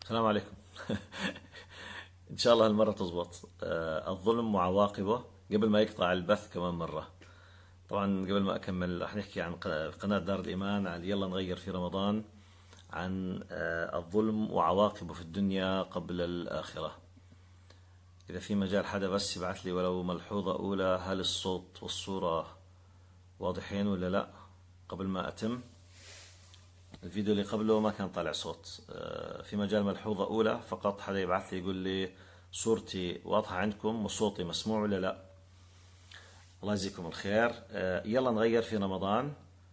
السلام عليكم. إن شاء الله هالمرة تزبط. الظلم وعواقبه. قبل ما يقطع البث كمان مرة، طبعا قبل ما أكمل رح نحكي عن قناة دار الإيمان، عن يلا نغير في رمضان، عن الظلم وعواقبه في الدنيا قبل الآخرة. إذا في مجال حدا بس يبعث لي ولو ملحوظة أولى، هل الصوت والصورة واضحين ولا لا؟ قبل ما أتم الفيديو اللي قبله ما كان طالع صوت. في مجال ملحوظة أولى فقط، حدا يبعث لي يقول لي صورتي واضحة عندكم وصوتي مسموع ولا لا. الله يجزيكم الخير. يلا نغير في رمضان.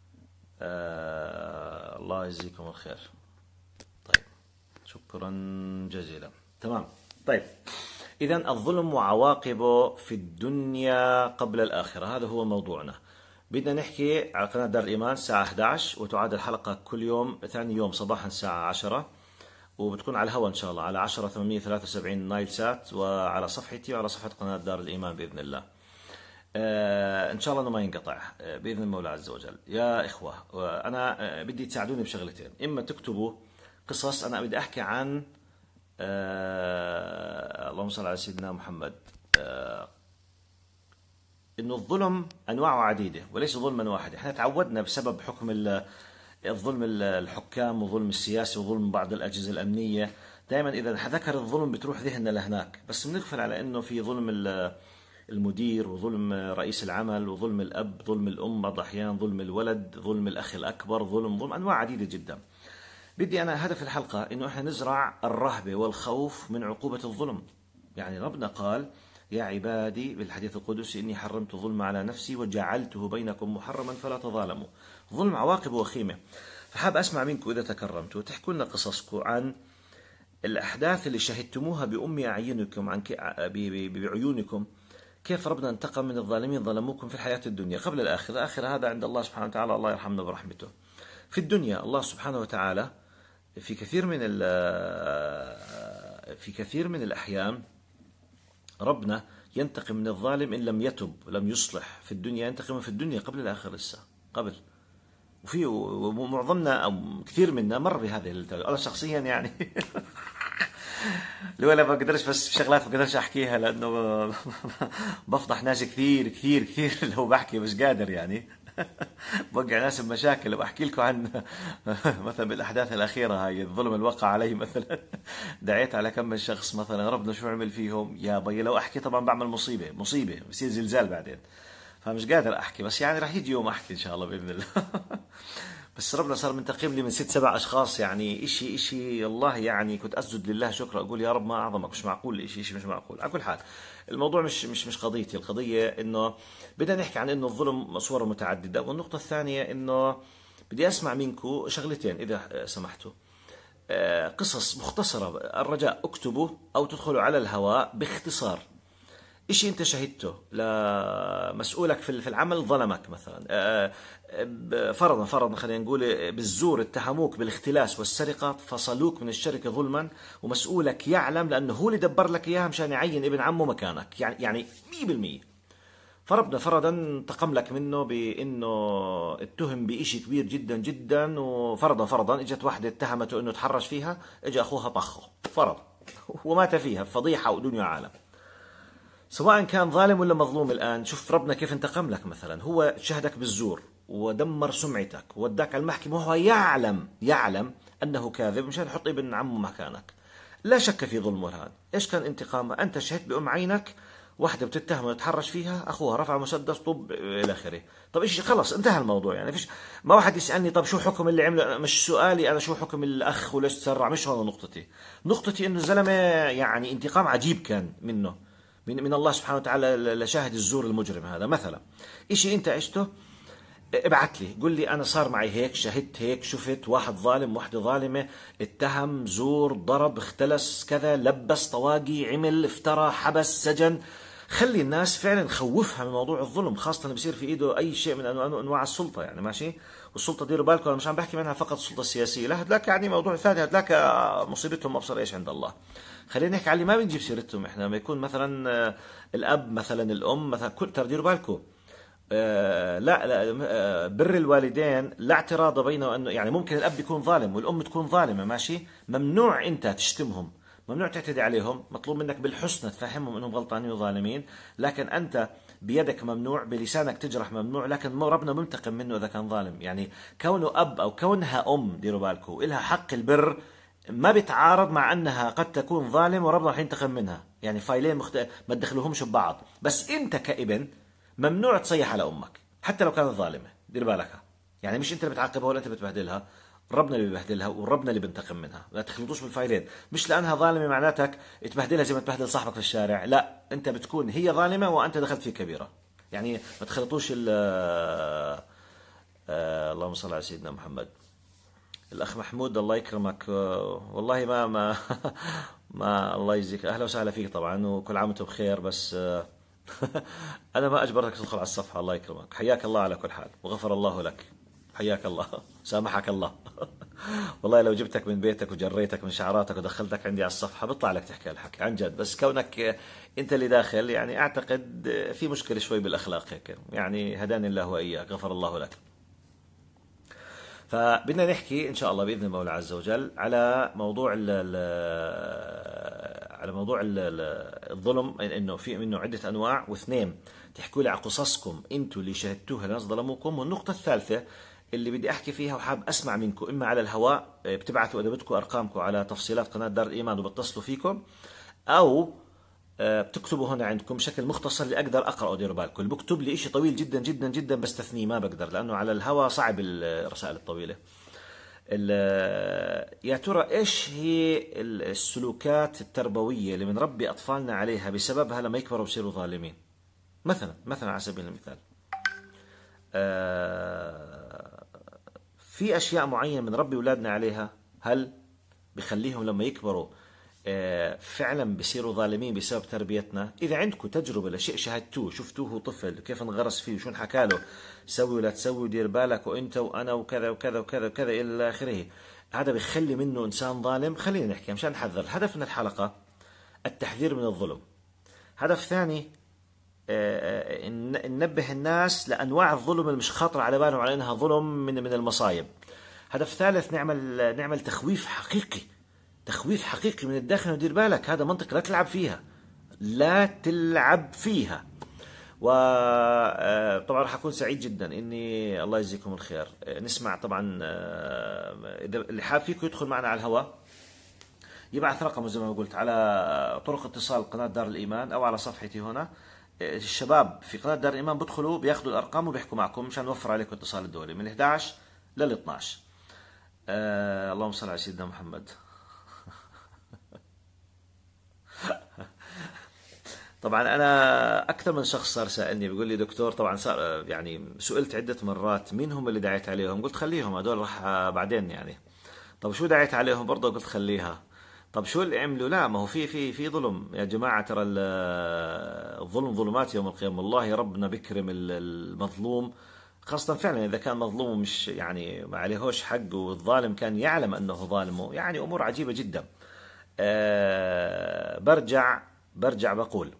الله يجزيكم الخير. طيب، شكرا جزيلا. تمام. طيب، إذا الظلم وعواقبه في الدنيا قبل الآخرة، هذا هو موضوعنا. بدنا نحكي على قناة دار الإيمان الساعة 11، وتعاد الحلقة كل يوم ثاني يوم صباحا الساعة 10، وبتكون على الهواء إن شاء الله على 10 873 نايل سات، وعلى صفحتي وعلى صفحة قناة دار الإيمان بإذن الله. إن شاء الله إنه ما ينقطع بإذن المولى عز وجل. يا إخوة، أنا بدي تساعدوني بشغلتين. إما تكتبوا قصص، أنا بدي أحكي عن اللهم صل على سيدنا محمد. انه الظلم انواعه عديده وليس ظلما واحدا. احنا تعودنا بسبب حكم الظلم الحكام وظلم السياسي وظلم بعض الاجهزه الامنيه، دائما اذا ذكر الظلم بتروح ذهننا لهناك، بس بنغفل على انه في ظلم المدير، وظلم رئيس العمل، وظلم الاب، ظلم الام، بعض الاحيان ظلم الولد، ظلم الاخ الاكبر، ظلم انواع عديده جدا. بدي أنا هدف الحلقة إنه إحنا نزرع الرهبة والخوف من عقوبة الظلم. يعني ربنا قال: يا عبادي بالحديث القدسي إني حرمت الظلم على نفسي وجعلته بينكم محرما فلا تظالموا. ظلم عواقبه وخيمة. فحاب أسمع منكم إذا تكرمتوا تحكوا لنا قصصكم عن الأحداث اللي شهدتموها بأم أعينكم، عن بعيونكم، كيف ربنا انتقم من الظالمين ظلموكم في الحياة الدنيا قبل الآخرة. الآخرة هذا عند الله سبحانه وتعالى، الله يرحمنا برحمته. في الدنيا الله سبحانه وتعالى في كثير من الأحيان ربنا ينتقم من الظالم إن لم يتب، لم يصلح في الدنيا. ينتقم في الدنيا قبل الآخرة، لسه قبل. ومعظمنا أو كثير منا مر بهذه التجربة. أنا شخصيا يعني ولا بقدرش، بس في شغلات بقدرش أحكيها لأنه بفضح ناس كثير كثير كثير لو بحكي مش قادر يعني. بوقع ناس بمشاكل. بحكي لكم عن مثلا بالأحداث الأخيرة هاي، الظلم الوقع علي مثلا. دعيت على كم من شخص مثلا، ربنا شو عمل فيهم يا بي. لو أحكي طبعا بعمل مصيبة بصير زلزال بعدين، فمش قادر أحكي. بس يعني راح يجي يوم أحكي إن شاء الله بإذن الله. بس ربنا صار منتقم لي من 6 7 أشخاص، يعني إشي الله. يعني كنت أسجد لله شكرا، أقول يا رب ما أعظمك، مش معقول إشي مش معقول. على كل حال، الموضوع مش قضيتي. القضية إنه بدنا نحكي عن إنه الظلم صوره متعددة. والنقطة الثانية إنه بدي أسمع منكم شغلتين إذا سمحتوا. قصص مختصرة، الرجاء اكتبوا أو تدخلوا على الهواء باختصار. إشي أنت شهدته لمسؤولك في العمل ظلمك مثلا. فرضا خلينا نقول بالزور اتهموك بالاختلاس والسرقة، فصلوك من الشركة ظلما، ومسؤولك يعلم لأنه هو اللي دبر لك إياها مشان يعين ابن عمه مكانك، يعني 100%. فربنا فرضا انتقم لك منه بانه اتهم بإشي كبير جدا جدا، وفرضا اجت واحدة اتهمته انه تحرش فيها، اجى اخوها طخه فرض ومات فيها، فضيحة ودنيا عالم. سواء كان ظالم ولا مظلوم. الآن شوف ربنا كيف انتقم لك. مثلا هو شهدك بالزور ودمر سمعتك ووداك على المحكمة، وهو يعلم أنه كاذب مشان يحط ابن عمه مكانك. لا شك في ظلمه الآن. إيش كان انتقامه؟ أنت شهدت بأم عينك واحدة بتتهم يتحرش فيها، أخوها رفع مسدس طب إلى آخره. طب إيش، خلص انتهى الموضوع. يعني فيش، ما واحد يسألني طب شو حكم اللي عمله. مش سؤالي أنا شو حكم الأخ وليش تسرع، مش هون نقطتي إنه الزلمة يعني انتقام عجيب كان منه، من الله سبحانه وتعالى لشاهد الزور المجرم هذا. مثلا إشي أنت عشته، ابعت لي قل لي أنا صار معي هيك، شهدت هيك، شفت واحد ظالم واحدة ظالمة، اتهم، زور، ضرب، اختلس، كذا، لبس، طواقي، عمل، افترى، حبس، سجن. خلي الناس فعلا خوفها من موضوع الظلم، خاصة لما بصير في ايده اي شيء من انواع السلطة. يعني ماشي، والسلطة ديروا بالكم انا مش عم بحكي منها فقط السلطة السياسية، لا هدلاك يعني موضوع ثاني، هدلاك مصيبتهم ابصر ايش عند الله. خلينا نحكي على اللي ما بنجيب سيرتهم احنا. لما يكون مثلا الاب، مثلا الام، مثلا كل، ترى ديروا بالكم لا لا، بر الوالدين لا اعتراض بينه، انه يعني ممكن الاب يكون ظالم والام تكون ظالمه، ماشي، ممنوع انت تشتمهم، ممنوع تعتدي عليهم، مطلوب منك بالحسنى تفهمهم انهم غلطانين وظالمين، لكن انت بيدك ممنوع، بلسانك تجرح ممنوع، لكن ربنا منتقم منه اذا كان ظالم. يعني كونه اب او كونها ام، ديروا بالكم، إلها حق البر، ما بيتعارض مع انها قد تكون ظالم وربنا رح ينتقم منها، يعني فايلين ما تدخلوهمش ببعض. بس انت كابن ممنوع تصيح على امك حتى لو كانت ظالمه، دير بالك. يعني مش انت اللي بتعاقبها ولا انت بتبهدلها، ربنا اللي بيبهدلها وربنا اللي بينتقم منها. لا تخلطوش بالفايلين، مش لانها ظالمه معناتك تبهدلها زي ما تبهدل صاحبك في الشارع، لا، انت بتكون هي ظالمه وانت دخلت في كبيره. يعني ما تخلطوش اللهم صل على سيدنا محمد. الأخ محمود الله يكرمك، والله ما ما الله يجزيك، أهلا وسهلا فيك طبعا، وكل عام وأنتم بخير. بس أنا ما أجبرتك تدخل على الصفحة، الله يكرمك، حياك الله على كل حال، وغفر الله لك، حياك الله سامحك الله. والله لو جبتك من بيتك وجريتك من شعراتك ودخلتك عندي على الصفحة بيطلع لك تحكي الحكي عن جد، بس كونك أنت اللي داخل، يعني أعتقد في مشكلة شوي بالأخلاق هيك، يعني هداني الله وإياك، غفر الله لك. فبدنا نحكي ان شاء الله باذن المولى عز وجل على موضوع الظلم، انه في منه عده انواع، واثنين تحكوا لي على قصصكم انتم اللي شهدتوها لناس ظلموكم، والنقطه الثالثه اللي بدي احكي فيها وحاب اسمع منكم، اما على الهواء بتبعتوا اذا بدكم ارقامكم على تفصيلات قناه دار الايمان وبتصلوا فيكم، او بتكتبوا هنا عندكم بشكل مختصر اللي اقدر اقراه. ديروا بالكم، اللي بكتب لي شيء طويل جدا جدا جدا بستثنيه، ما بقدر لانه على الهواء صعب الرسائل الطويله. يا ترى ايش هي السلوكات التربويه اللي بنربي اطفالنا عليها بسببها لما يكبروا بصيروا ظالمين؟ مثلا على سبيل المثال، في اشياء معينه بنربي اولادنا عليها، هل بخليهم لما يكبروا فعلا بصيروا ظالمين بسبب تربيتنا؟ اذا عندكم تجربه لشيء شاهدتوه شفتوه طفل كيف انغرس فيه وشو حكى له سوي ولا تسوي ودير بالك وانت وانا وكذا وكذا وكذا وكذا الى اخره، هذا بيخلي منه انسان ظالم. خلينا نحكي مشان نحذر. الهدف من الحلقه التحذير من الظلم. هدف ثاني ننبه الناس لانواع الظلم اللي مش خاطره على بالهم على انها ظلم من المصايب. هدف ثالث نعمل تخويف حقيقي، تخويف حقيقي من الداخل، ودير بالك هذا منطقة لا تلعب فيها، لا تلعب فيها. وطبعا راح أكون سعيد جدا إني الله يجزيكم الخير نسمع طبعا، إذا اللي حاب فيكم يدخل معنا على الهواء يبعث رقمه زي ما قلت على طرق اتصال قناة دار الإيمان أو على صفحتي هنا. الشباب في قناة دار الإيمان بدخلوا بياخذوا الأرقام وبيحكوا معكم مشان نوفر عليكم الاتصال الدولي من 11 لل 12. اللهم صل على سيدنا محمد. طبعا انا اكثر من شخص صار سالني بيقول لي دكتور، طبعا صار يعني سئلت عده مرات مين هم اللي دعيت عليهم، قلت خليهم هذول راح بعدين يعني. طب شو دعيت عليهم برضه، قلت خليها. طب شو اللي عملوا؟ لا، ما هو في ظلم يا جماعه، ترى الظلم ظلمات يوم القيامه، والله ربنا بيكرم المظلوم، خاصة فعلا إذا كان مظلوم مش يعني ما عليهوش حق، والظالم كان يعلم أنه ظالمه، يعني أمور عجيبة جدا. برجع بقول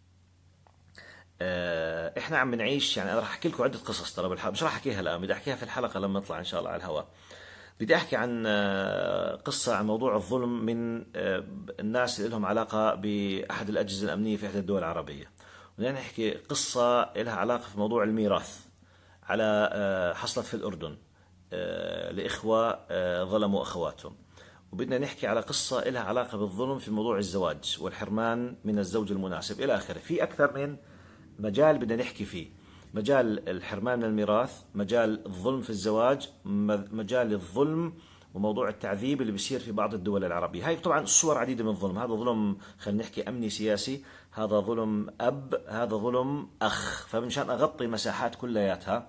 احنا عم نعيش، يعني انا راح احكي لكم عده قصص ترى بالحلقه، مش راح احكيها الان، بدي احكيها في الحلقه لما اطلع ان شاء الله على الهواء. بدي احكي عن قصه عن موضوع الظلم من الناس اللي لهم علاقه باحد الاجهزه الامنيه في احدى الدول العربيه. بدنا نحكي قصه لها علاقه في موضوع الميراث، على حصلت في الاردن لاخوه ظلموا اخواتهم. وبدنا نحكي على قصة لها علاقة بالظلم في موضوع الزواج والحرمان من الزوج المناسب إلى آخره. في أكثر من مجال بدنا نحكي فيه، مجال الحرمان من الميراث، مجال الظلم في الزواج، مجال الظلم وموضوع التعذيب اللي بيصير في بعض الدول العربية. هاي طبعا صور عديدة من الظلم، هذا ظلم خلينا نحكي أمني سياسي، هذا ظلم أب، هذا ظلم أخ. فمشان أغطي مساحات كلياتها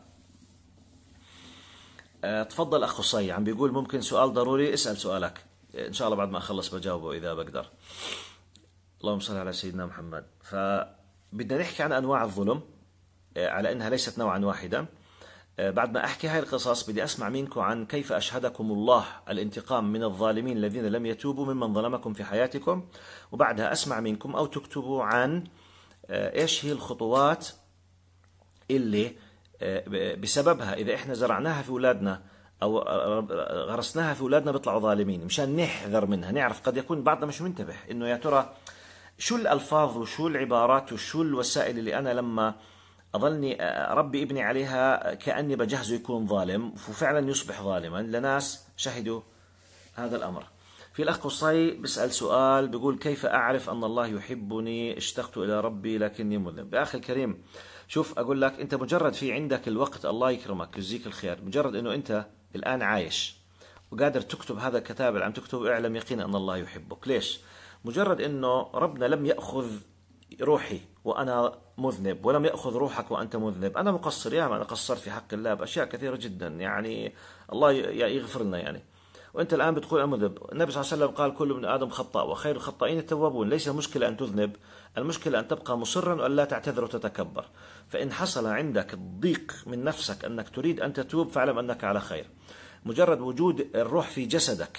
تفضل أخ قصي عم بيقول ممكن سؤال ضروري، اسأل سؤالك إن شاء الله بعد ما أخلص بجاوبه إذا بقدر. اللهم صل على سيدنا محمد. فبدنا نحكي عن أنواع الظلم على أنها ليست نوعا واحدا. بعد ما أحكي هاي القصص بدي أسمع منكم عن كيف أشهدكم الله الانتقام من الظالمين الذين لم يتوبوا ممن ظلمكم في حياتكم، وبعدها أسمع منكم أو تكتبوا عن إيش هي الخطوات اللي بسببها إذا إحنا زرعناها في أولادنا أو غرسناها في أولادنا بيطلعوا ظالمين، مشان نحذر منها، نعرف قد يكون بعضنا مش منتبه إنه يا ترى شو الألفاظ وشو العبارات وشو الوسائل اللي أنا لما أظلني أربي ابني عليها كأني بجهزه يكون ظالم وفعلا يصبح ظالما لناس شهدوا هذا الأمر. في الأخ قصي بيسأل سؤال بيقول: كيف أعرف أن الله يحبني؟ اشتقت إلى ربي لكني مذنب. يا أخي الكريم، شوف أقول لك، أنت مجرد في عندك الوقت، الله يكرمك يجزيك الخير، مجرد أنه أنت الآن عايش وقادر تكتب هذا الكتاب اللي عم تكتبه، اعلم يقينا أن الله يحبك. ليش؟ مجرد أنه ربنا لم يأخذ روحي وأنا مذنب، ولم يأخذ روحك وأنت مذنب. أنا مقصر، ياما أنا قصرت في حق الله بأشياء كثيرة جدا، يعني الله يغفر لنا يعني. وأنت الآن بتقول أنا مذنب. النبي صلى الله عليه وسلم قال: كل ابن آدم خطاء وخير الخطائين التوابون. ليس المشكلة أن تذنب، المشكلة أن تبقى مصرا وأن لا تعتذر وتتكبر. فإن حصل عندك الضيق من نفسك أنك تريد أن تتوب، فاعلم أنك على خير. مجرد وجود الروح في جسدك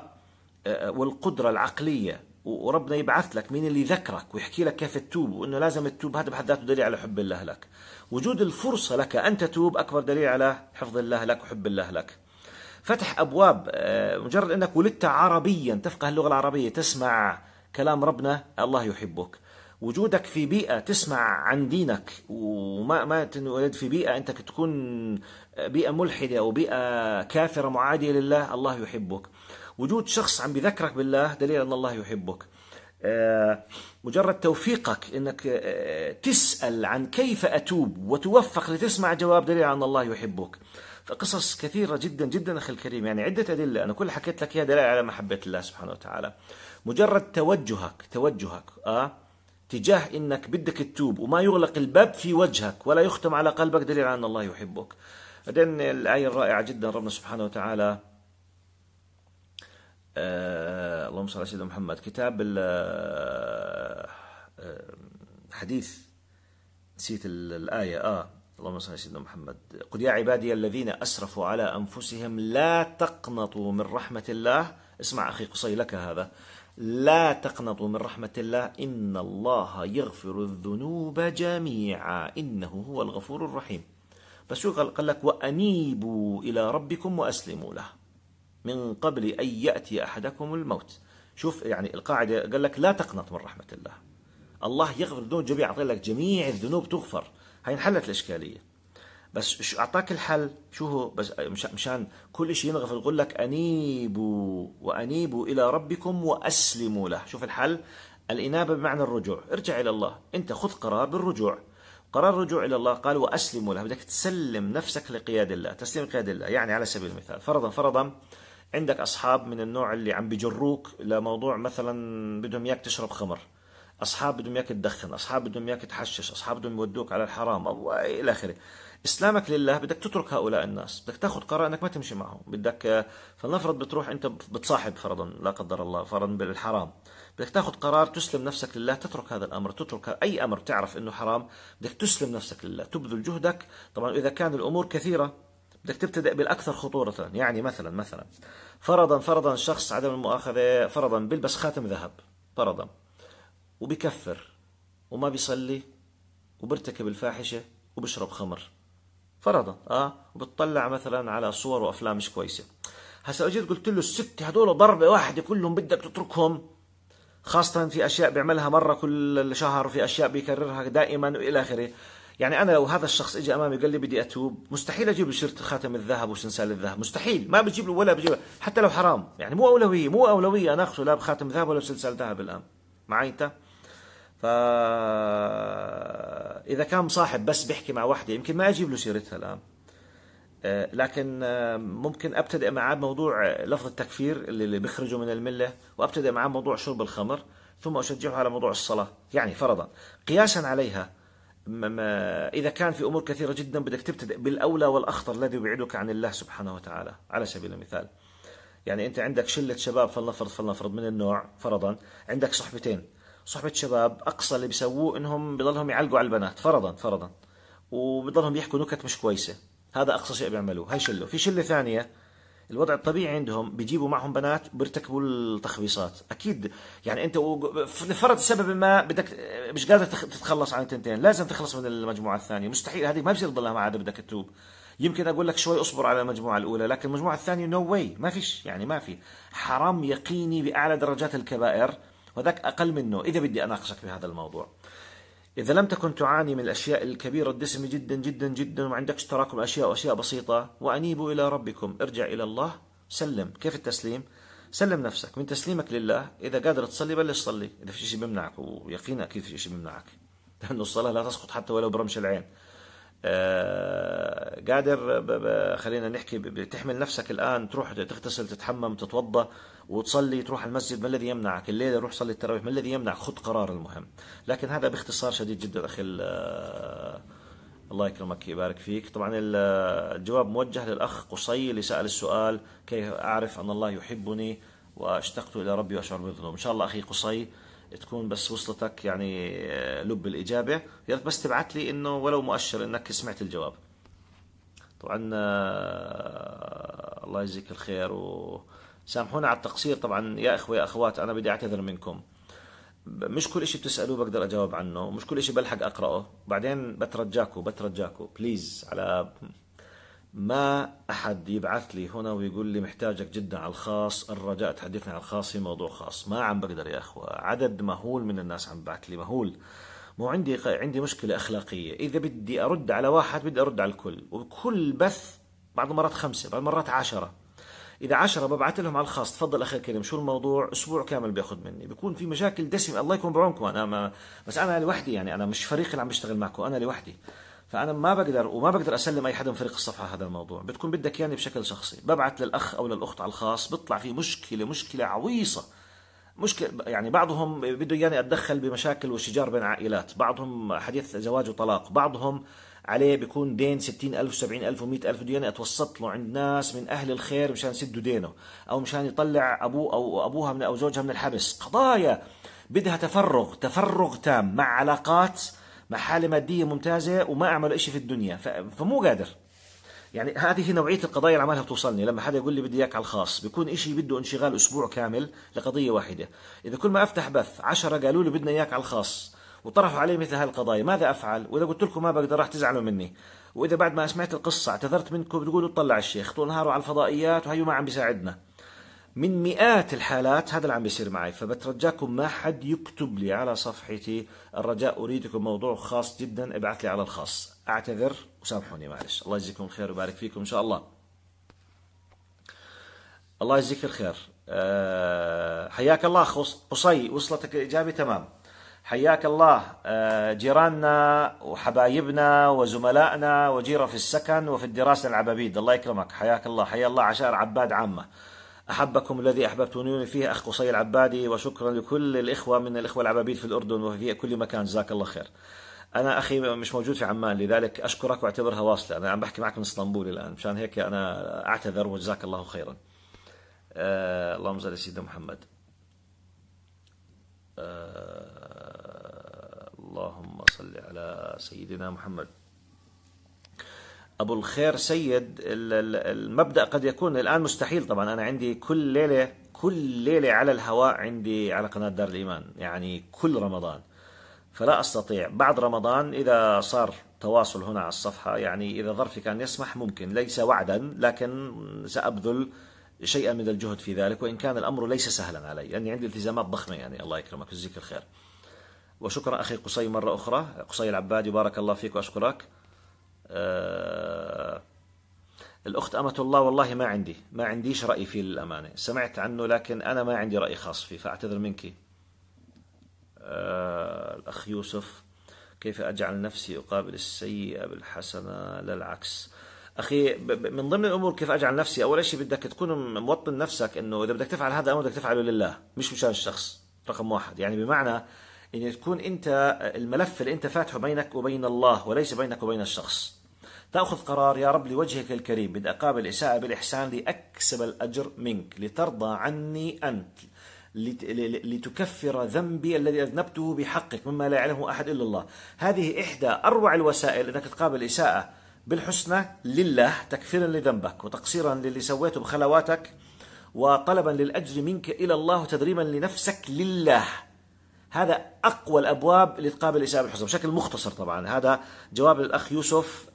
والقدرة العقلية، وربنا يبعث لك مين اللي يذكرك ويحكي لك كيف تتوب وانه لازم تتوب، هذا بحد ذاته دليل على حب الله لك. وجود الفرصة لك ان تتوب اكبر دليل على حفظ الله لك وحب الله لك. فتح ابواب، مجرد انك ولدت عربيا تفقه اللغة العربية، تسمع كلام ربنا، الله يحبك. وجودك في بيئة تسمع عن دينك، وما تنولد في بيئة انت تكون بيئة ملحدة او بيئة كافرة معادية لله، الله يحبك. وجود شخص عم بذكرك بالله دليل أن الله يحبك. مجرد توفيقك أنك تسأل عن كيف أتوب وتوفق لتسمع جواب دليل أن الله يحبك. فقصص كثيرة جدا جدا أخي الكريم، يعني عدة أدلة، أنا كل حكيت لك إياها دليل على محبة الله سبحانه وتعالى. مجرد توجهك تجاه أنك بدك تتوب وما يغلق الباب في وجهك ولا يختم على قلبك دليل على أن الله يحبك. بعدين الآية الرائعة جدا، ربنا سبحانه وتعالى اللهم صل على سيدنا محمد، كتاب حديث، نسيت الآية. اللهم صل على سيدنا محمد: قل يا عبادي الذين أسرفوا على أنفسهم لا تقنطوا من رحمة الله. اسمع أخي قصي لك هذا: لا تقنطوا من رحمة الله إن الله يغفر الذنوب جميعا إنه هو الغفور الرحيم. بس شو قال لك؟ وأنيبوا إلى ربكم وأسلموا له من قبل أن يأتي أحدكم الموت. شوف يعني القاعدة، قال لك لا تقنط من رحمة الله، الله يغفر الذنوب جميعا، أعطي لك جميع الذنوب تغفر. هاي انحلت الإشكالية. بس أعطاك الحل شو هو؟ بس مشان كل شيء ينغفر يقول لك أنيبوا وأنيبوا إلى ربكم وأسلموا له. شوف الحل، الإنابة بمعنى الرجوع، ارجع إلى الله، أنت خذ قرار بالرجوع، قرار الرجوع إلى الله. قال وأسلموا له، بدك تسلم نفسك لقياد الله، تسليم قياد الله. يعني على سبيل المثال، فرضا عندك أصحاب من النوع اللي عم بيجروك لموضوع، مثلا بدهم إياك تشرب خمر، أصحاب بدهم إياك تدخن، أصحاب بدهم إياك تحشش، أصحاب بدهم يودوك على الحرام أو إلى آخره. إسلامك لله بدك تترك هؤلاء الناس، بدك تاخذ قرار أنك ما تمشي معهم. بدك فلنفرض بتروح أنت بتصاحب فرضا، لا قدر الله، فرضا بالحرام، بدك تاخذ قرار تسلم نفسك لله، تترك هذا الأمر، تترك أي أمر تعرف أنه حرام، بدك تسلم نفسك لله، تبذل جهدك. طبعا إذا كان الأمور كثيرة بدك تبتدأ بالأكثر خطورة. يعني مثلا فرضا شخص عدم المؤاخذة فرضا بيلبس خاتم ذهب فرضا، وبيكفر وما بيصلي وبرتكب الفاحشة وبشرب خمر فرضا، وبتطلع مثلا على صور وأفلام مش كويسة. هسا اجيت قلت له الست هدول ضربة واحدة كلهم بدك تتركهم، خاصة في أشياء بيعملها مرة كل شهر وفي أشياء بيكررها دائما وإلى آخره. يعني أنا لو هذا الشخص إجا أمامي قال لي بدي أتوب، مستحيل أجيب له شرط خاتم الذهب وسلسال الذهب، مستحيل، ما بجيب له ولا بجيب له حتى لو حرام. يعني مو أولوية أنا أخذه لا بخاتم ذهب ولا بسلسال ذهب الآن معي أنت. فإذا كان مصاحب بس بيحكي مع واحدة يمكن ما أجيب له سيرتها الآن، لكن ممكن أبتدأ معاه بموضوع لفظ التكفير اللي بيخرجه من الملة، وأبتدأ معاه موضوع شرب الخمر، ثم أشجعه على موضوع الصلاة. يعني فرضا قياسا عليها، إذا كان في أمور كثيرة جدا بدك تبتدأ بالأولى والأخطر الذي يبعدك عن الله سبحانه وتعالى. على سبيل المثال، يعني أنت عندك شلة شباب فلنفرض من النوع فرضا، عندك صحبة شباب أقصى اللي بيسووه إنهم بيضلهم يعلقوا على البنات فرضا وبيضلهم يحكوا نكت مش كويسة، هذا أقصى شيء بيعملوه. هاي شلة. في شلة ثانية الوضع الطبيعي عندهم بيجيبوا معهم بنات بيرتكبوا التخبيصات اكيد. يعني انت لفرض سبب ما بدك مش قادر تتخلص عن التنتين، لازم تخلص من المجموعه الثانيه، مستحيل هذه ما بصير تضلها مع عاده بدك تتوب. يمكن اقول لك شوي اصبر على المجموعه الاولى، لكن المجموعه الثانيه نو واي، ما فيش، يعني ما في. حرام يقيني باعلى درجات الكبائر، وذاك اقل منه اذا بدي اناقشك بهذا الموضوع. إذا لم تكن تعاني من الأشياء الكبيرة الدسمة جدا جدا جدا وما عندكش تراكم أشياء وأشياء بسيطة، وأنيبوا إلى ربكم، ارجع إلى الله، سلم. كيف التسليم؟ سلم نفسك. من تسليمك لله إذا قادر تصلي بلش صلي، إذا في شيء بيمنعك، ويقينا أكيد في شيء بيمنعك لأنه الصلاة لا تسقط حتى ولو برمش العين. قادر خلينا نحكي بتحمل نفسك الآن تروح تغتسل تتحمم تتوضأ وتصلي تروح المسجد، ما الذي يمنعك؟ الليلة روح صلي التراويح، ما الذي يمنعك؟ خذ قرار المهم. لكن هذا باختصار شديد جدا أخي الله يكرمك يبارك فيك. طبعا الجواب موجه للأخ قصي اللي سأل السؤال كيف أعرف أن الله يحبني واشتقت إلى ربي وأشعر بالذنوب. إن شاء الله أخي قصي تكون بس وصلتك يعني لب الإجابة، يا ريت بس تبعت لي إنه ولو مؤشر إنك سمعت الجواب. طبعا الله يجزيك الخير وسامحونا على التقصير. طبعا يا إخوة يا أخوات أنا بدي أعتذر منكم، مش كل إشي بتسألوه بقدر أجاوب عنه، مش كل إشي بلحق أقرأه. بعدين بترجاكوا بليز، على ما أحد يبعث لي هنا ويقول لي محتاجك جدا على الخاص، الرجاء تحدثني على الخاص في موضوع خاص. ما عم بقدر يا أخوة، عدد مهول من الناس عم بعث لي، مهول. مو عندي مشكلة أخلاقية، إذا بدي أرد على واحد بدي أرد على الكل، وكل بث بعض المرات 5 بعض المرات 10. إذا 10 ببعث لهم على الخاص تفضل أخي الكريم شو الموضوع، أسبوع كامل بياخذ مني، بيكون في مشاكل دسمة. الله يكون بعونكم. بس أنا لوحدي، يعني أنا مش فريق اللي عم بيشتغل معكم، أنا لوحدي. فأنا ما بقدر أسلم أي حدا من فريق الصفحة هذا الموضوع. بتكون بدك يعني بشكل شخصي ببعث للأخ أو للأخت على الخاص، بيطلع في مشكلة عويصة. مشكلة يعني بعضهم بده ياني أتدخل بمشاكل وشجار بين عائلات، بعضهم حديث زواج وطلاق، بعضهم عليه بيكون دين 60,000 و70,000 و100,000، بده ياني أتوسط له عند ناس من أهل الخير مشان يسدوا دينه، أو مشان يطلع أبوه أو أبوها أو زوجها من الحبس. قضايا بدها تفرغ تام، مع علاقات، مع حالة مادية ممتازة، وما أعمل إشي في الدنيا، فمو قادر. يعني هذه نوعية القضايا اللي عمالها بتوصلني، لما حدا يقول لي بدي اياك على الخاص بيكون إشي بده انشغال أسبوع كامل لقضية واحدة. إذا كل ما أفتح بث 10 قالوا لي بدنا إياك على الخاص وطرحوا علي مثل هالقضايا، ماذا أفعل؟ وإذا قلت لكم ما بقدر راح تزعلوا مني، وإذا بعد ما سمعت القصة اعتذرت منكم بتقولوا طلع الشيخ طول نهاره على الفضائيات وهيو ما عم بيساعدنا. من مئات الحالات هذا اللي عم بيصير معي. فبترجاكم ما حد يكتب لي على صفحتي الرجاء أريدكم موضوع خاص جدا، ابعث لي على الخاص. أعتذر وسامحوني معلش. الله يجزيكم الخير ويبارك فيكم إن شاء الله. الله يجزيك الخير. حياك الله قصي، وصلتك الإجابة تمام. حياك الله. جيراننا وحبايبنا وزملائنا وجيرة في السكن وفي الدراسة العبابيد، الله يكرمك. حياك الله، حيا الله عشائر عباد عامة. أحبكم الذي أحببتوني فيه أخ قصي العبادي، وشكرا لكل الإخوة من الإخوة العبابيد في الأردن وفي كل مكان، جزاك الله خير. أنا أخي مش موجود في عمان، لذلك أشكرك واعتبرها واصلة. أنا عم بحكي معك من اسطنبول الآن، مشان هيك أنا أعتذر وجزاك الله خيرا. اللهم صل على سيدنا محمد. اللهم صل على سيدنا محمد. أبو الخير سيد، المبدأ قد يكون الآن مستحيل. طبعا أنا عندي كل ليلة على الهواء، عندي على قناة دار الإيمان، يعني كل رمضان، فلا أستطيع. بعد رمضان إذا صار تواصل هنا على الصفحة، يعني إذا ظرفي كان يسمح ممكن، ليس وعدا لكن سأبذل شيئا من الجهد في ذلك، وإن كان الأمر ليس سهلا علي لأني عندي التزامات ضخمة. يعني الله يكرمك ويجزيك الخير. وشكرا أخي قصي مرة أخرى، قصي العبادي، بارك الله فيك وأشكرك. الأخت أمة الله، والله ما عنديش رأي فيه للأمانة، سمعت عنه لكن أنا ما عندي رأي خاص فيه، فأعتذر منك. الأخ يوسف، كيف أجعل نفسي أقابل السيئة بالحسنة لا العكس؟ أخي من ضمن الأمور كيف أجعل نفسي، أول شيء بدك تكون موطن نفسك أنه إذا بدك تفعل هذا الأمر بدك تفعله لله مش مشان الشخص، رقم واحد. يعني بمعنى أن تكون أنت الملف اللي أنت فاتحه بينك وبين الله وليس بينك وبين الشخص. تأخذ قرار، يا رب لوجهك الكريم بدي أقابل إساءة بالإحسان لأكسب الأجر منك، لترضى عني أنت، لتكفر ذنبي الذي أذنبته بحقك مما لا يعلمه أحد إلا الله. هذه إحدى أروع الوسائل أنك تقابل إساءة بالحسنى لله تكفيرا لذنبك وتقصيرا للي سويته بخلواتك وطلبا للأجر منك إلى الله وتدريبا لنفسك لله. هذا أقوى الأبواب اللي تقابل الإساءة بالحسنى بشكل مختصر. طبعا هذا جواب الأخ يوسف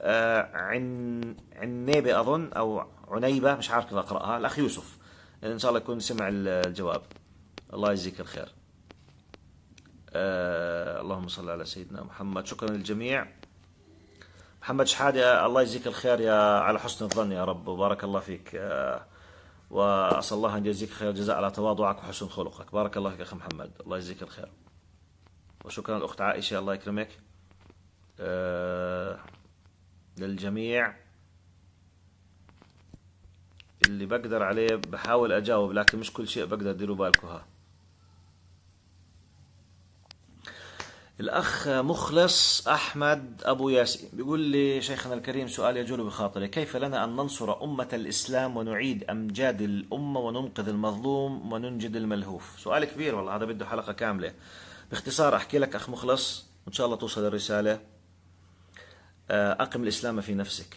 عنيبة أظن أو عنيبة، مش عارف كيف أقرأها. الأخ يوسف إن شاء الله يكون سمع الجواب. الله يجزيك الخير. اللهم صل على سيدنا محمد. شكرا للجميع. محمد شحادة الله يجزيك الخير يا على حسن الظن يا رب، وبارك الله فيك، وأسأل الله أن يجزيك خير الجزاء على تواضعك وحسن خلقك. بارك الله فيك أخي محمد، الله يجزيك الخير. وشكرا الأخت عائشة الله يكرمك. للجميع اللي بقدر عليه بحاول أجاوب، لكن مش كل شيء بقدر. ديروا بالكم. ها الأخ مخلص أحمد أبو ياسين بيقول لي شيخنا الكريم سؤال يجول بخاطري: كيف لنا أن ننصر أمة الإسلام ونعيد أمجاد الأمة وننقذ المظلوم وننجد الملهوف؟ سؤال كبير والله، هذا بده حلقة كاملة. باختصار أحكي لك أخ مخلص وإن شاء الله توصل الرسالة. أقم الإسلام في نفسك،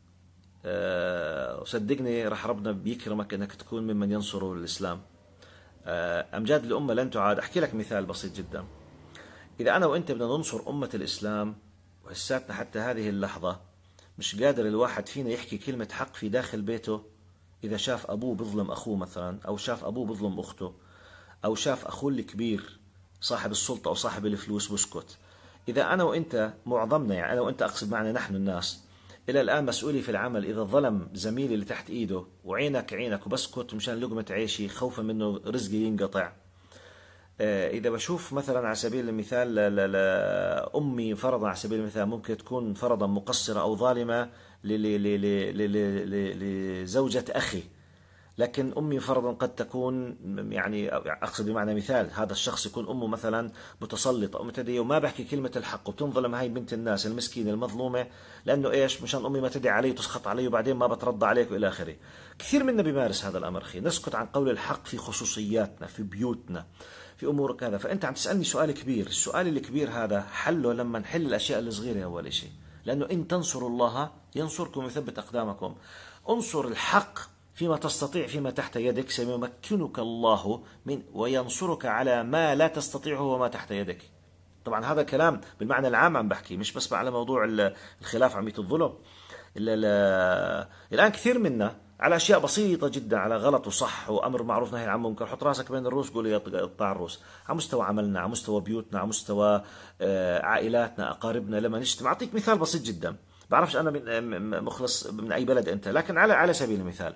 وصدقني رح ربنا بيكرمك أنك تكون ممن ينصروا الإسلام. أمجاد الأمة لن تعاد. أحكي لك مثال بسيط جدا. إذا أنا وإنت بدنا ننصر أمة الإسلام وهساتنا حتى هذه اللحظة مش قادر الواحد فينا يحكي كلمة حق في داخل بيته، إذا شاف أبوه بظلم أخوه مثلا، أو شاف أبوه بظلم أخته، أو شاف أخوه الكبير صاحب السلطة أو صاحب الفلوس بسكت. إذا أنا وإنت معظمنا، يعني أنا وإنت أقصد معنا نحن الناس إلى الآن مسؤولي في العمل، إذا ظلم زميلي اللي تحت إيده وعينك عينك وبسكت مشان لقمة عيشي خوفا منه رزقي ينقطع. إذا بشوف مثلا على سبيل المثال أمي فرضا على سبيل المثال ممكن تكون فرضا مقصرة أو ظالمة لزوجة أخي، لكن أمي فرضا قد تكون، يعني أقصد بمعنى مثال، هذا الشخص يكون أمه مثلا متسلطة أو متدية وما بحكي كلمة الحق وبتنظلم هاي بنت الناس المسكينة المظلومة، لأنه إيش؟ مشان أمي ما تدعي علي وتسخط علي وبعدين ما بترضى عليك وإلى آخره. كثير منا بيمارس هذا الأمر. خي نسكت عن قول الحق في خصوصياتنا، في بيوتنا، في أمور كذا. فأنت عم تسألني سؤال كبير. السؤال الكبير هذا حله لما نحل الأشياء الصغيرة أول شيء، لأنه إن تنصروا الله ينصركم ويثبت أقدامكم. انصر الحق فيما تستطيع فيما تحت يدك سيمكنك الله من وينصرك على ما لا تستطيعه وما تحت يدك. طبعا هذا كلام بالمعنى العام عم بحكي، مش بس على موضوع الخلاف عمية الظلم. الآن كثير منا على أشياء بسيطة جدا، على غلط وصح وأمر معروف نهي عن منكر، حط راسك بين الروس قول يقطع الروس. على مستوى عملنا، على مستوى بيوتنا، على مستوى عائلاتنا، أقاربنا، لما نجتمع. أعطيك مثال بسيط جدا. بعرفش أنا مخلص من أي بلد أنت، لكن على سبيل المثال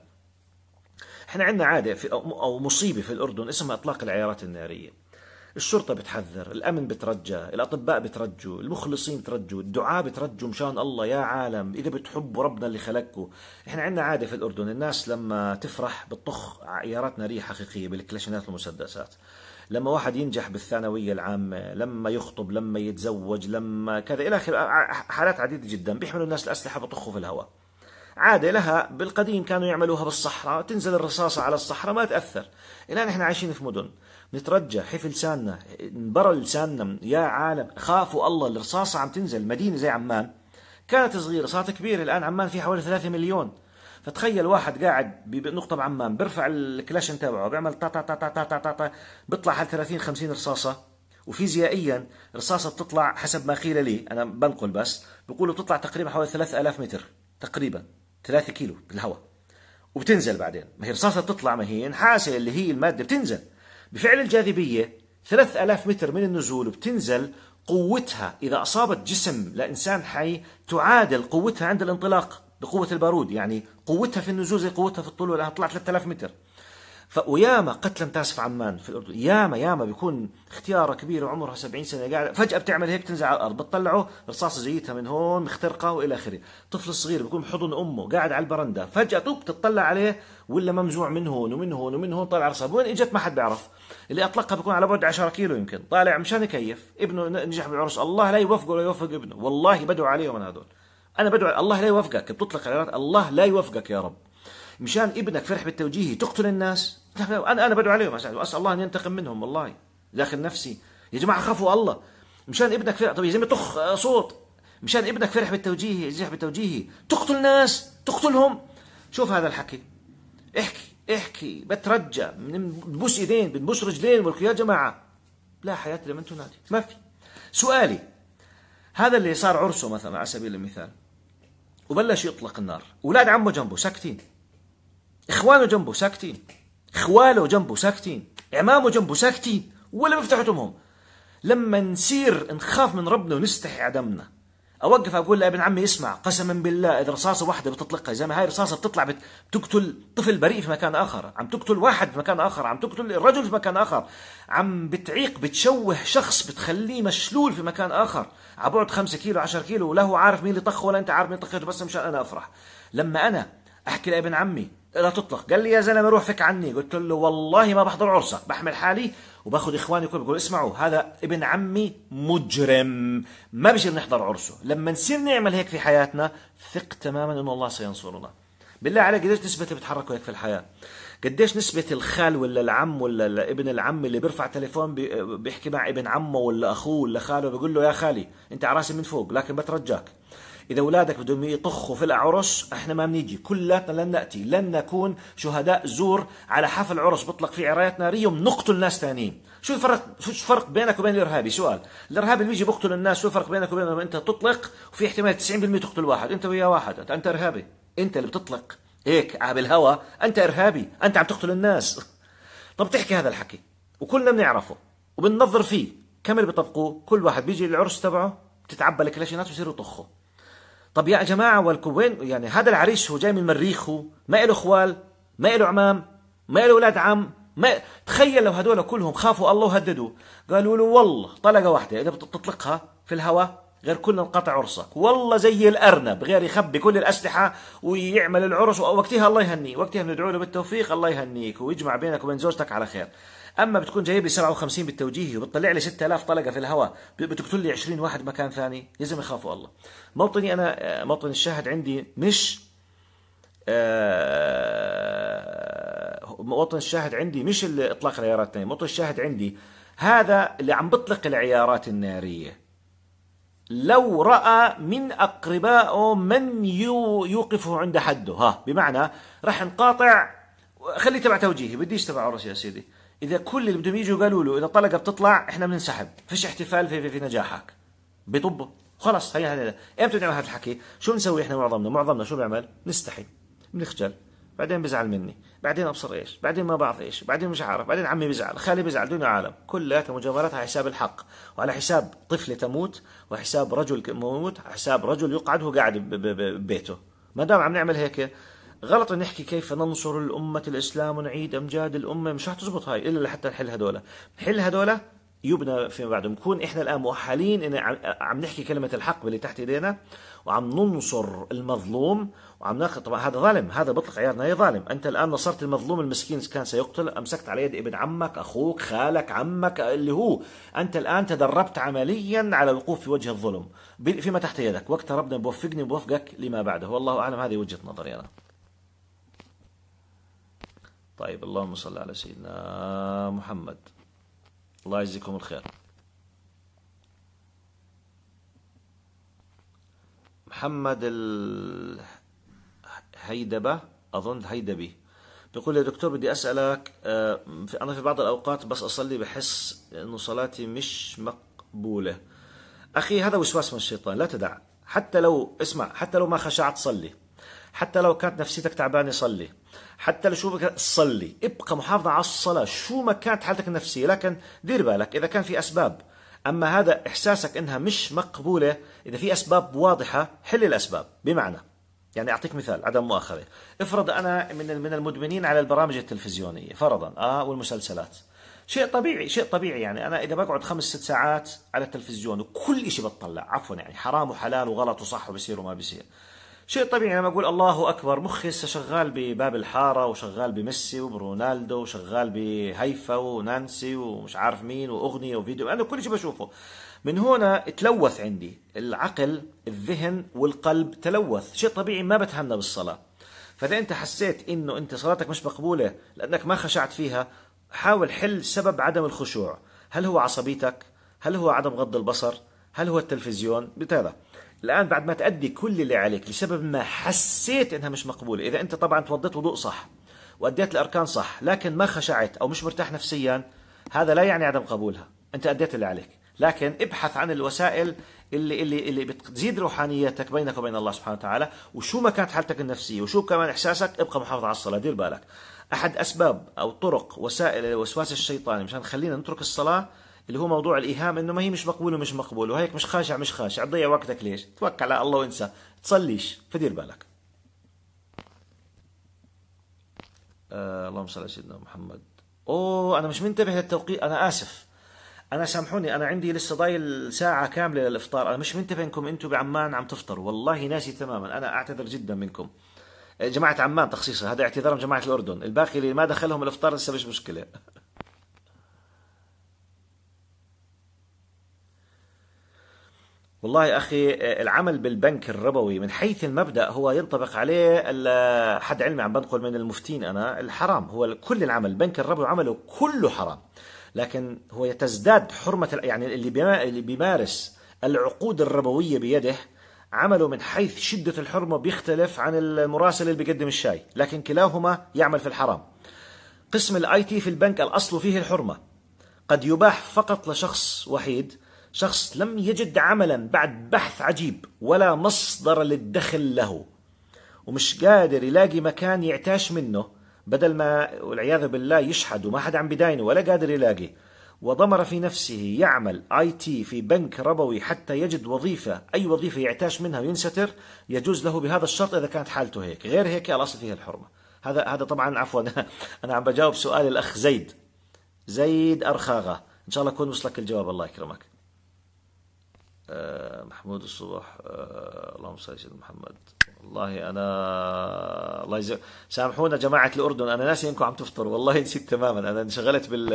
احنا عندنا عادة أو مصيبة في الأردن اسمها إطلاق العيارات النارية. الشرطة بتحذر، الأمن بترجى، الأطباء بترجوا، المخلصين بترجوا، الدعاء بترجوا مشان الله يا عالم إذا بتحبوا ربنا اللي خلقكم. احنا عندنا عادة في الأردن الناس لما تفرح بتطخ عيارات نارية حقيقية بالكلاشينات والمسدسات. لما واحد ينجح بالثانوية العامة، لما يخطب، لما يتزوج، لما كذا إلى آخر، حالات عديدة جدا بيحملوا الناس الأسلحة بطخوا في الهواء. عادة لها بالقديم كانوا يعملوها بالصحراء، تنزل الرصاصة على الصحراء ما تأثر. الآن احنا عايشين في مدن، نترجى حفل لساننا، انبرى لساننا يا عالم خافوا الله. الرصاصة عم تنزل مدينة زي عمان كانت صغيرة صارت كبيرة، الآن عمان في حوالي 3 مليون. فتخيل واحد قاعد بنقطة بعمان برفع الكلاشن تبعه بيعمل تا تا تا تا تا تا تا، بيطلع حال 30-50 رصاصة. وفيزيائيا رصاصة بتطلع حسب ما قيل لي، أنا بنقل بس، بيقولوا بتطلع تقريبا حوالي 3000 متر، تقريبا 3 كيلو بالهواء، وبتنزل بعدين. ما هي رصاصة بتطلع، ما هي نحاسة اللي هي المادة بتنزل بفعل الجاذبية 3000 متر من النزول بتنزل. قوتها إذا أصابت جسم لإنسان حي تعادل قوتها عند الانطلاق بقوة البارود، يعني قوتها في النزول زي قوتها في الطلوع. لها طلعت 3000 متر. وياما قتلى تاسف عمان في الأردن، ياما بيكون اختيارة كبيرة عمرها 70 سنة قاعدة فجأة بتعمل هيك تنزل على الأرض، بتطلعه رصاصة جيتها من هون مخترقة وإلى آخره. طفل صغير بيكون بحضن أمه قاعد على البرندة، فجأة تطلع عليه ولا ممزوع من هون ومن هون ومن هون، طالع رصاصة وين إجت ما حد بيعرف. اللي أطلقها بيكون على بعد 10 كيلو يمكن، طالع مشان يكيف ابنه نجح بالعرس. الله لا يوفقه ولا يوفق ابنه، والله بدعو عليهم من هذول. أنا بدعو الله لا يوفقك، بتطلق عيارات الله لا يوفقك يا رب، مشان ابنك فرح بالتوجيه تقتل الناس. انا بدعو عليهم واسال الله ان ينتقم منهم. والله داخل نفسي يا جماعه خافوا الله مشان ابنك فرح. طب يا زلمه طخ صوت مشان ابنك فرح بالتوجيهي ينجح بالتوجيهي تقتل ناس تقتلهم. شوف هذا الحكي، احكي بترجى، بنبوس ايدين بنبوس رجلين بقول يا جماعه لا حياه لمن تنادي، ما في. سؤالي، هذا اللي صار عرسه مثلا على سبيل المثال وبلش يطلق النار، اولاد عمه جنبه ساكتين، اخوانه جنبه ساكتين، اخواله جنبه ساكتين، عمامه جنبه ساكتين، ولا بيفتحوا تمهم. لما نصير نخاف من ربنا ونستحي عدمنا، اوقف اقول لابن عمي اسمع، قسما بالله اذا رصاصه واحده بتطلقها زي ما هاي رصاصه بتطلع بتقتل طفل بريء في مكان اخر، عم تقتل واحد في مكان اخر، عم تقتل الرجل في مكان اخر، عم بتعيق بتشوه شخص بتخليه مشلول في مكان اخر على بعد 5 كيلو 10 كيلو، ولا هو عارف مين اللي طخه ولا انت عارف مين طخته، بس مشان انا افرح. لما انا احكي لابن عمي لا تطلق، قال لي يا زلمه روح فك عني، قلت له والله ما بحضر عرسك، بحمل حالي وباخذ اخواني كلهم بقول اسمعوا هذا ابن عمي مجرم ما بصير نحضر عرسه. لما نصير نعمل هيك في حياتنا ثق تماما انه الله سينصرنا. بالله عليك قديش نسبة اللي بتحركوا هيك في الحياة؟ قديش نسبة الخال ولا العم ولا ابن العم اللي بيرفع تليفون بيحكي مع ابن عمه ولا اخوه ولا خاله بيقول له يا خالي انت على راسي من فوق، لكن بترجاك إذا أولادك بدهم يطخوا في العرس إحنا ما بنيجي، كلاتنا لن نأتي، لن نكون شهداء زور على حفل عرس بطلق فيه عرايات نارية ونقتل ناس ثانيين. شو الفرق بينك وبين الإرهابي؟ سؤال، الإرهابي اللي بيجي بقتل الناس، شو الفرق بينك وبينه؟ أنت تطلق وفي احتمال 90% تقتل واحد، أنت ويا واحد، أنت إرهابي، أنت اللي بتطلق هيك بالهوا، أنت إرهابي، أنت عم تقتل الناس. طب تحكي هذا الحكي وكلنا بنعرفه وبننظر فيه، كم اللي بيطبقوه؟ كل واحد بيجي العرس تبعه بتتعبى الكلاشينات ويصيروا يطخوا. طب يا جماعة والكوين يعني هذا العريس هو جاي من مريخه، ما له اخوال، ما له عمام، ما له اولاد عم، ما تخيل لو هدول كلهم خافوا الله وهددوا، قالوا له والله طلقة واحدة إذا بتطلقها في الهواء غير كلنا نقطع عرسك، والله زي الأرنب غير يخبي كل الأسلحة ويعمل العرس، ووقتها الله يهنيه، وقتها بندعو له بالتوفيق الله يهنيك ويجمع بينك وبين زوجتك على خير. اما بتكون جايب لي 57 بالتوجيهي وبتطلع لي 6000 طلقه في الهواء، بتقتل لي 20 واحد مكان ثاني، لازم يخافوا الله. موطني انا، موطن الشاهد عندي مش موطن الشاهد عندي مش اطلاق العيارات الثانيه، موطن الشاهد عندي هذا اللي عم بيطلق العيارات الناريه لو راى من اقربائه من يوقفه عند حده، بمعنى راح نقاطع، خلي تبع توجيهي بديش تبع عرس يا سيدي، إذا كل اللي بدهم يجوا قالوا له إذا طلقة بتطلع إحنا بننسحب، فيش احتفال في نجاحك، بيطبوا خلاص. هي هذا إمتى بنعمل هذا الحكي؟ شو بنسوي إحنا؟ معظمنا شو بيعمل؟ نستحي، بنخجل، بعدين بزعل مني، بعدين أبصر إيش، بعدين ما بعرف إيش، بعدين مش عارف، بعدين عمي بزعل، خالي بزعل، دنيا عالم، كلها مجاملات على حساب الحق وعلى حساب طفلة تموت وحساب رجل يموت، حساب رجل يقعد هو قاعد ببيته. ما دام عم نعمل هيك غلط نحكي كيف ننصر الأمة الإسلام ونعيد أمجاد الأمة، مش رح تزبط هاي إلا لحتى نحل هدول. نحل هدول يبنى فيما بعد، نكون إحنا الآن مؤهلين إن عم نحكي كلمة الحق باللي تحت إيدينا وعم ننصر المظلوم وعم ناخذ. طبعا هذا ظالم، هذا بطلق عيارنا، هي ظالم. أنت الآن نصرت المظلوم المسكين كان سيقتل، أمسكت على يد ابن عمك، أخوك، خالك، عمك، اللي هو أنت الآن تدربت عمليا على الوقوف في وجه الظلم فيما تحت يدك. وقت ربنا بوفقني بوفقك لما بعده، والله أعلم. هذه وجهة نظري أنا. طيب اللهم صل على سيدنا محمد، الله يجزيكم الخير. محمد الهيدبة، أظن هيدبي، بيقول يا دكتور بدي أسألك، أنا في بعض الأوقات بس أصلي بحس إنه صلاتي مش مقبولة. أخي هذا وسواس من الشيطان، لا تدع، حتى لو اسمع، حتى لو ما خشعت صلي، حتى لو كانت نفسيتك تعبانة صلي، حتى لو شو صلي، ابقى محافظة على الصلاة شو ما كانت حالتك النفسية، لكن دير بالك إذا كان في أسباب. أما هذا إحساسك إنها مش مقبولة، إذا في أسباب واضحة حل الأسباب. بمعنى يعني أعطيك مثال عدم مؤاخذة، افرض أنا من المدمنين على البرامج التلفزيونية فرضا والمسلسلات، شيء طبيعي يعني أنا إذا بقعد 5-6 ساعات على التلفزيون وكل إشي بتطلع، عفوا يعني حرام وحلال وغلط وصح وبصير وما بصير، شيء طبيعي لما أقول الله أكبر مخي شغال بباب الحارة وشغال بميسي وبرونالدو وشغال بهيفا ونانسي ومش عارف مين وأغنية وفيديو، أنا كل شيء بشوفه. من هنا تلوث عندي العقل، الذهن والقلب تلوث، شيء طبيعي ما بتهنى بالصلاة. فإذا أنت حسيت إنه أنت صلاتك مش مقبولة لأنك ما خشعت فيها، حاول حل سبب عدم الخشوع. هل هو عصبيتك؟ هل هو عدم غض البصر؟ هل هو التلفزيون؟ بتابع. الآن بعد ما تأدي كل اللي عليك لسبب ما حسيت إنها مش مقبولة، إذا أنت طبعا توضيت وضوء صح وأديت الأركان صح لكن ما خشعت أو مش مرتاح نفسيا، هذا لا يعني عدم قبولها، أنت أديت اللي عليك. لكن ابحث عن الوسائل اللي بتزيد روحانيتك بينك وبين الله سبحانه وتعالى، وشو ما كانت حالتك النفسية وشو كمان إحساسك ابقى محافظ على الصلاة. دير بالك، أحد أسباب أو طرق وسائل الوسواس الشيطاني مشان خلينا نترك الصلاة اللي هو موضوع الإيهام إنه ما هي مش مقبول ومش مقبول وهيك مش خاشع مش خاشع، تضيع وقتك ليش؟ توكل على الله وانسى، تصليش، فدير بالك. اللهم صل على سيدنا محمد. اوه انا مش منتبه للتوقيت، انا اسف، انا سامحوني، انا عندي لسه ضايل ساعة كاملة للافطار، انا مش منتبه انكم انتم بعمان عم تفطروا، والله ناسي تماما، انا اعتذر جدا منكم. جماعة عمان تخصيصا، هذا اعتذار من جماعة الاردن، الباقي اللي ما دخلهم الافطار لسه مش مشكلة. والله يا أخي العمل بالبنك الربوي من حيث المبدأ هو ينطبق عليه حد علمي عم بنقل من المفتين أنا الحرام، هو كل العمل البنك الربوي عمله كله حرام، لكن هو تزداد حرمة يعني اللي بيمارس العقود الربوية بيده عمله من حيث شدة الحرمة بيختلف عن المراسل اللي بيقدم الشاي، لكن كلاهما يعمل في الحرام. قسم الاي تي في البنك الاصل فيه الحرمة، قد يباح فقط لشخص وحيد، شخص لم يجد عملا بعد بحث عجيب ولا مصدر للدخل له ومش قادر يلاقي مكان يعتاش منه، بدل ما والعياذ بالله يشحد وما حد عم بداينه ولا قادر يلاقي، وضمر في نفسه يعمل اي تي في بنك ربوي حتى يجد وظيفة، اي وظيفة يعتاش منها وينستر، يجوز له بهذا الشرط اذا كانت حالته هيك، غير هيك الاصل فيها الحرمة. هذا طبعا عفوا انا عم بجاوب سؤال الاخ زيد ارخاغة، ان شاء الله يكون وصلك الجواب، الله يكرمك. محمود الصبح، اللهم صل على سيدنا محمد. والله انا الله سامحونا جماعة الأردن، أنا ناسي إنكم عم تفطروا، والله نسيت تماما، أنا انشغلت بال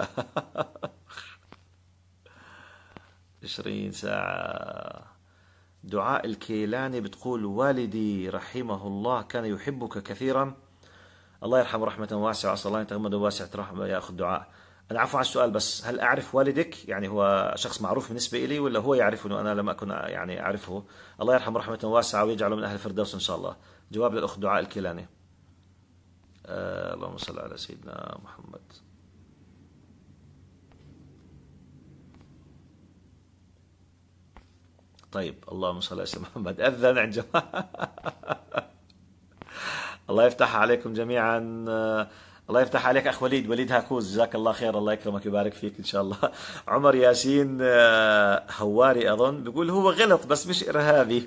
20 ساعة. دعاء الكيلاني بتقول والدي رحمه الله كان يحبك كثيرا، الله يرحمه رحمة واسعة، أسأل الله أن يتغمده واسعة رحمة يا أخ الدعاء. أنا عفوا على السؤال، بس هل أعرف والدك؟ يعني هو شخص معروف بالنسبة إلي ولا هو يعرفني وأنا لم أكن يعني أعرفه؟ الله يرحمه رحمة واسعة ويجعله من أهل الفردوس إن شاء الله. جواب للأخ دعاء الكيلاني. اللهم صل على سيدنا محمد. طيب اللهم صل على سيدنا محمد، أذن عند جماعة. الله يفتح عليكم جميعا. الله يفتح عليك أخ وليد هاكوز، جزاك الله خير، الله يكرمك ويبارك فيك إن شاء الله. عمر ياسين هواري أظن بيقول هو غلط بس مش إرهابي.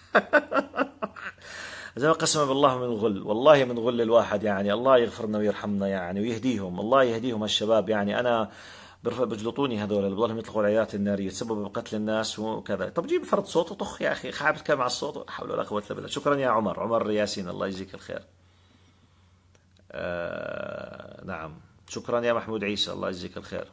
زي ما قسم بالله من الغل، والله من غل الواحد، يعني الله يغفرنا ويرحمنا يعني ويهديهم، الله يهديهم الشباب، يعني أنا بجلطوني هذول اللي بضلهم يطلقوا العيات النارية تسببوا بقتل الناس وكذا. طب جيب فرد صوت وطخ يا أخي، حابب تتكلم على الصوت، لا حول ولا قوة إلا بالله. شكرا يا عمر ياسين، الله يجزيك الخير. نعم شكرا يا محمود عيسى، الله يجزيك الخير.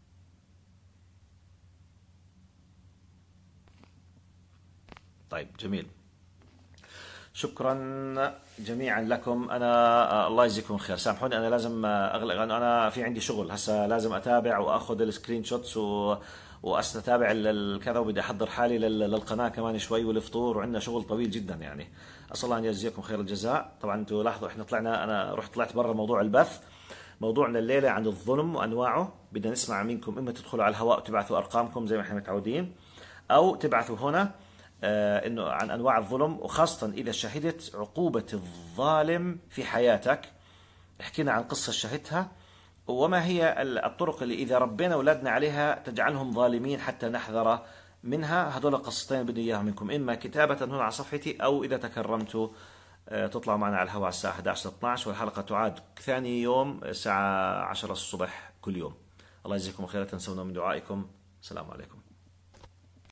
طيب جميل، شكرا جميعا لكم. انا الله يجزيكم خير، سامحوني انا لازم اغلق، انا في عندي شغل هسه لازم اتابع واخذ السكرين شوتس واستتابع الكذا، وبدي احضر حالي للقناه كمان شوي والفطور، وعندنا شغل طويل جدا يعني. اسال الله ان يجزيكم خير الجزاء. طبعا انتم لاحظوا احنا انا طلعت برا موضوع البث. موضوعنا الليله عن الظلم وانواعه، بدنا نسمع منكم، اما تدخلوا على الهواء وتبعثوا ارقامكم زي ما احنا متعودين، او تبعثوا هنا انه عن انواع الظلم، وخاصة اذا شهدت عقوبة الظالم في حياتك، احكينا عن قصة شهدتها، وما هي الطرق اللي اذا ربينا اولادنا عليها تجعلهم ظالمين حتى نحذر منها. هذول قصتين بدي اياها منكم، اما كتابة هنا على صفحتي او اذا تكرمتوا تطلعوا معنا على الهواء على الساعة 11-12، والحلقة تعاد ثاني يوم الساعة 10 الصبح كل يوم. الله يجزيكم خير، تنسونا من دعائكم. السلام عليكم.